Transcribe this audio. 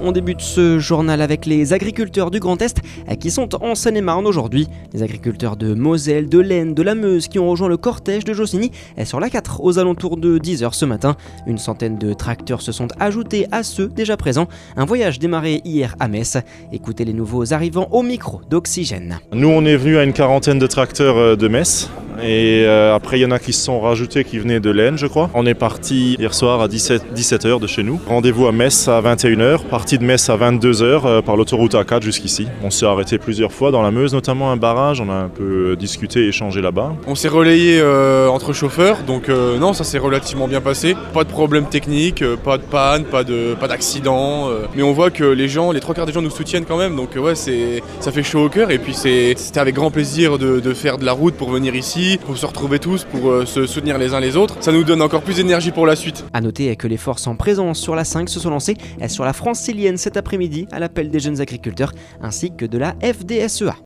On débute ce journal avec les agriculteurs du Grand Est qui sont en Seine-et-Marne aujourd'hui. Les agriculteurs de Moselle, de l'Aisne, de la Meuse qui ont rejoint le cortège de Jossigny sur l'A4 aux alentours de 10h ce matin. Une centaine de tracteurs se sont ajoutés à ceux déjà présents. Un voyage démarré hier à Metz. Écoutez les nouveaux arrivants au micro d'Oxygène. Nous on est venus à une quarantaine de tracteurs de Metz. Et après il y en a qui se sont rajoutés qui venaient de l'Aisne je crois. On est parti hier soir à 17h de chez nous. Rendez-vous à Metz à 21h, partie de Metz à 22h par l'autoroute A4 jusqu'ici. On s'est arrêté plusieurs fois dans la Meuse, notamment un barrage, on a un peu discuté et échangé là-bas. On s'est relayé entre chauffeurs, donc non, ça s'est relativement bien passé. Pas de problème technique, pas de panne, pas d'accident. Mais on voit que les 3/4 des gens nous soutiennent quand même, donc ouais, ça fait chaud au cœur. Et puis c'était avec grand plaisir de faire de la route pour venir ici, pour se retrouver tous, pour se soutenir les uns les autres. Ça nous donne encore plus d'énergie pour la suite. A noter que les forces en présence sur la 5 se sont lancées sur la Francilienne cet après-midi à l'appel des jeunes agriculteurs ainsi que de la FDSEA.